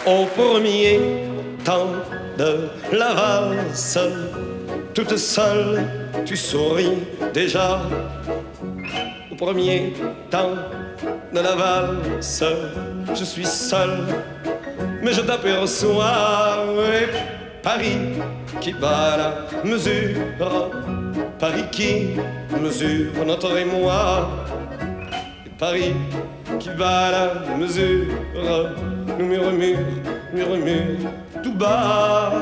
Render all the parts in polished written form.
Au premier temps de la valse, toute seule, tu souris déjà. Au premier temps de la valse, je suis seul, mais je t'aperçois. Et Paris qui bat la mesure, Paris qui mesure notre émoi. Et Paris qui bat la mesure, nous murmure tout bas.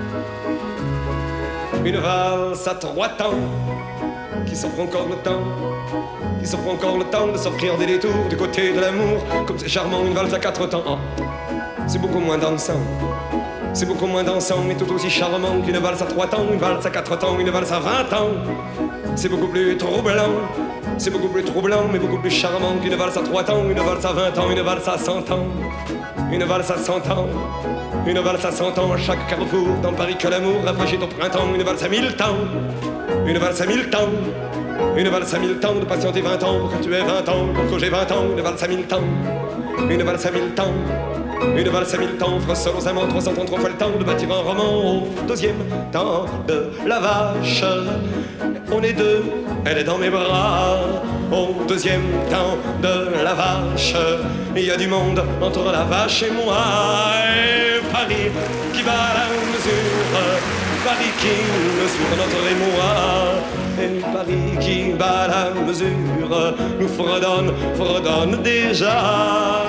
Une valse à 3 temps qui s'offre encore le temps, qui s'offre encore le temps de s'offrir des détours du côté de l'amour. Comme c'est charmant une valse à 4 temps, oh, c'est beaucoup moins dansant. C'est beaucoup moins dansant mais tout aussi charmant qu'une valse à 3 temps, une valse à 4 temps, une valse à 20 ans. C'est beaucoup plus troublant, c'est beaucoup plus troublant mais beaucoup plus charmant qu'une valse à 3 temps, une valse à 20 ans, une valse à 100 ans. Une valse à 100 ans, une valse à 100 ans, chaque carrefour dans Paris que l'amour rafraîchit au printemps. Une valse à 1000 temps, une valse à 1000 temps, une valse à 1000 temps de patienter 20 ans pour que tu aies 20 ans, pour que j'ai 20 ans. Une valse à 1000 temps, une valse à 1000 temps, une valse à 1000 temps, offre seul aux amants 333 fois le temps de bâtir un roman. Au deuxième temps de la vache, on est deux, elle est dans mes bras. Au deuxième temps de la vache, il y a du monde entre la vache et moi. Et Paris qui bat la mesure, Paris qui mesure notre émoi. Et Paris qui bat la mesure, nous fredonne déjà.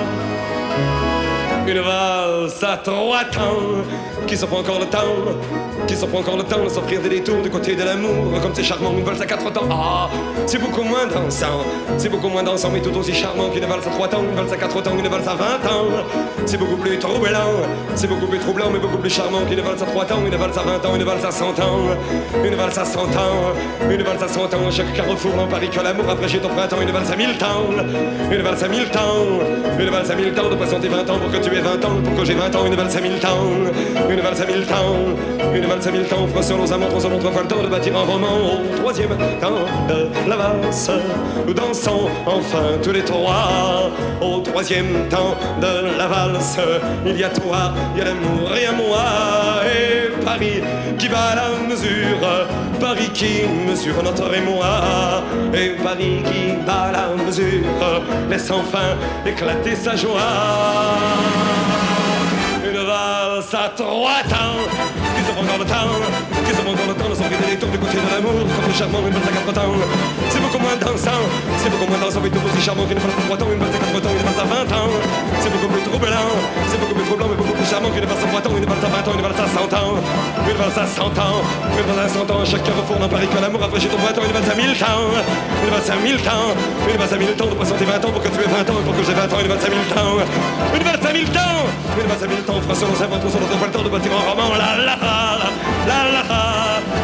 Une valse à 3 temps qui s'offre encore le temps, qui s'offre encore le temps de s'offrir des détours du côté de l'amour. Comme c'est charmant une valse à 4 temps, ah, c'est beaucoup moins dansant, c'est beaucoup moins dansant mais tout aussi charmant qu'une valse à 3 temps, une valse à 4 temps, une valse à 20 ans. C'est beaucoup plus troublant, c'est beaucoup plus troublant mais beaucoup plus charmant qu'une valse à 3 temps, une valse à 20 ans, une valse à 100 ans, une valse à 100 ans, une valse à 100 ans. Chaque carrefour dans Paris que l'amour rafraîchit au printemps. Une valse à 1000 temps, une valse à 1000 temps, une valse à 1000 temps de patienter 20 ans pour que tu aies 20 ans, pour que j'ai 20 ans. Une valse à 1000 temps, une valse à 1000 temps, une valse à 1000 temps, offre seul aux amants 333 fois le temps de bâtir un roman. Au troisième temps de la valse, nous dansons enfin tous les trois. Au troisième temps de la valse, il y a toi, il y a l'amour et à moi. Et Paris qui bat la mesure, Paris qui mesure notre émoi. Et Paris qui bat la mesure, laisse enfin éclater sa joie. Une valse à 3 temps qui se prend dans le temps, qui se prend dans le temps de s'envier des tours du côté de l'amour. Comme le charmant, une valse à 4 temps, c'est beaucoup moins dansant, c'est beaucoup moins dansant mais tout aussi charmant qu'une valse à 3 temps, une valse à 4 temps, une valse à 20 ans. C'est beaucoup plus troublant, c'est beaucoup plus troublant mais beaucoup plus charmant qu'une valse à 3 temps, une valse à 20 ans, une valse à 100 ans, une valse à 100 ans, une valse à 100 ans. Chaque carrefour dans Paris que l'amour rafraîchit au printemps. Une valse à 1000 temps, une valse à 1000 temps, une valse à 1000 temps de patienter 20 ans pour que tu aies 20 ans et pour que j'ai 20 ans. Une valse à 1000 temps, une valse à 1000 temps, une valse à 1000 temps, fera selon sa ventre sur notre fois le temps de bâtir un roman. La la la la la la